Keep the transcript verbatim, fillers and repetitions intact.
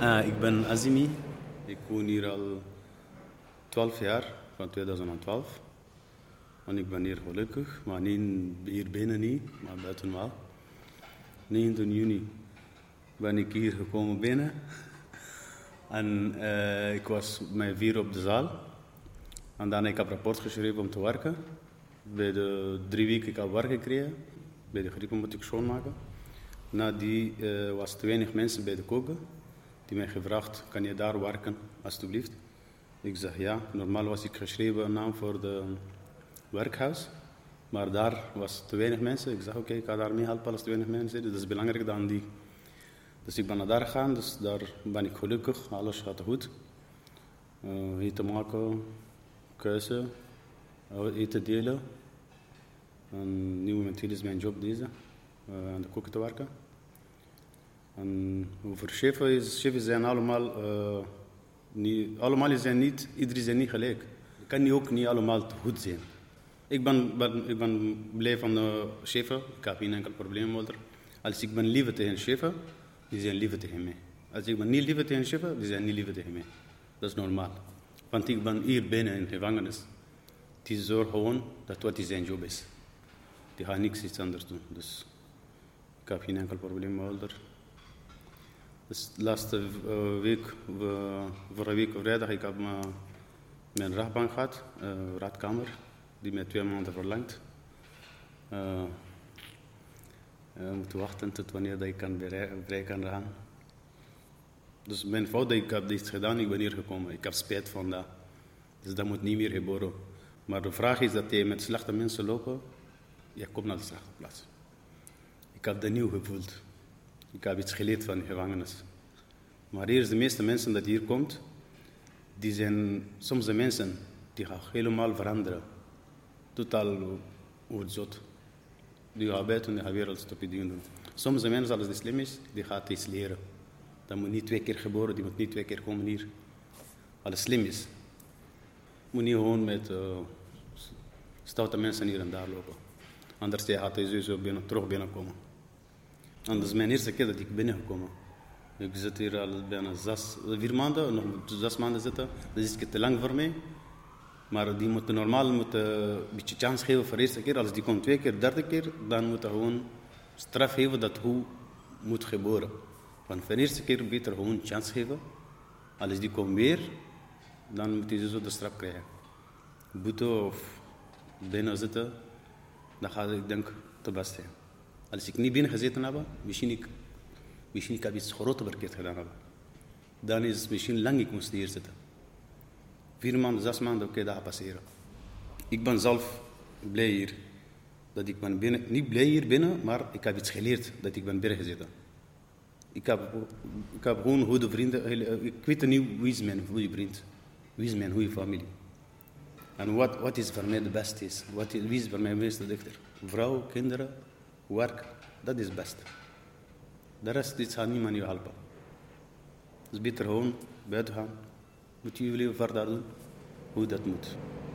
Uh, ik ben Azimi. Ik woon hier al twaalf jaar, van tweeduizend twaalf. En ik ben hier gelukkig, maar niet hier binnen niet, maar buiten wel. negentien juni ben ik hier gekomen binnen. En uh, ik was met vier op de zaal. En dan heb ik een rapport geschreven om te werken. Bij de drie weken ik heb werk gekregen. Bij de grieken moet ik schoonmaken. Na die uh, was te weinig mensen bij de koken. Die mij gevraagd, kan je daar werken, alstublieft? Ik zeg ja. Normaal was ik geschreven een naam voor de werkhuis. Maar daar was te weinig mensen. Ik zeg oké, okay, ik ga daar mee helpen als te weinig mensen zitten. Dat is belangrijker dan die. Dus ik ben naar daar gegaan, dus daar ben ik gelukkig. Alles gaat goed. Uh, eten maken, kuisen, eten delen. En nu momenteel is mijn job deze, uh, aan de koken te werken. En over chefen is, chefen zijn allemaal, uh, niet, allemaal zijn niet, iedereen zijn niet gelijk. Je kan niet ook niet allemaal goed zijn. Ik ben, ben, ik ben blij van de chefen, ik heb geen enkel probleem met haar. Als ik ben lief tegen chefen, die zijn lief tegen mij. Als ik ben niet lief tegen chefen, die zijn niet lief tegen mij. Dat is normaal. Want ik ben hier binnen in de gevangenis. Die zorgt gewoon dat wat zijn job is. Die gaat niks iets anders doen. Dus ik heb geen enkel probleem met haar. Dus de laatste uh, week, uh, vorige week vrijdag, ik heb uh, mijn rechtbank gehad, uh, raadkamer, die mij twee maanden verlangt. Uh, uh, moet wachten tot wanneer dat ik kan vrij kan gaan. Dus mijn fout dat ik heb dit gedaan, ik ben hier gekomen. Ik heb spijt van dat. Dus dat moet niet meer gebeuren. Maar de vraag is dat je met slechte mensen lopen, je komt naar de strafplaats. Ik heb dat nieuw gevoeld. Ik heb iets geleerd van de gevangenis. Maar hier is de meeste mensen dat hier komt, die zijn soms de mensen die gaan helemaal veranderen. Totaal zot. Die gaan buiten de wereld stoppen dingen doen. Soms de mensen, als die slim is, die gaat iets leren. Dat moet niet twee keer geboren, die moet niet twee keer komen hier. Als slim is, moet niet gewoon met uh, stoute mensen hier en daar lopen. Anders gaat hij sowieso binnen, terug binnenkomen. En dat is mijn eerste keer dat ik binnengekomen. Ik zit hier al bijna zes, vier maanden, nog zes maanden zitten. Dat is te lang voor mij. Maar die moeten normaal moeten een beetje kans geven voor de eerste keer. Als die komt twee keer, derde keer, dan moet je gewoon straf geven dat hoe moet gebeuren. Want voor de eerste keer beter gewoon kans geven. Als die komt weer, dan moet hij zo de straf krijgen. Boete of binnen zitten, dan gaat ik denk te best zijn. Als ik niet binnen gezeten heb, misschien ik, misschien ik heb iets groter verkeerd gedaan hebben. Dan is het misschien lang ik moest hier zitten. Vier maanden, zes maanden, oké, okay, dat gaat passeren. Ik ben zelf blij hier. Dat ik ben binnen, niet blij hier binnen, maar ik heb iets geleerd dat ik ben binnen gezeten. Ik heb, ik heb gewoon goede vrienden. Ik weet niet wie is mijn goede vriend. Wie is mijn goede familie. En wat, wat is voor mij de beste is. Wat is, wie is voor mij de meeste dichter. Vrouw, kinderen, werk. Dat is het beste. De rest dit gaat niemand je helpen. Het is beter gewoon buiten gaan. Moet jullie verder doen hoe dat moet.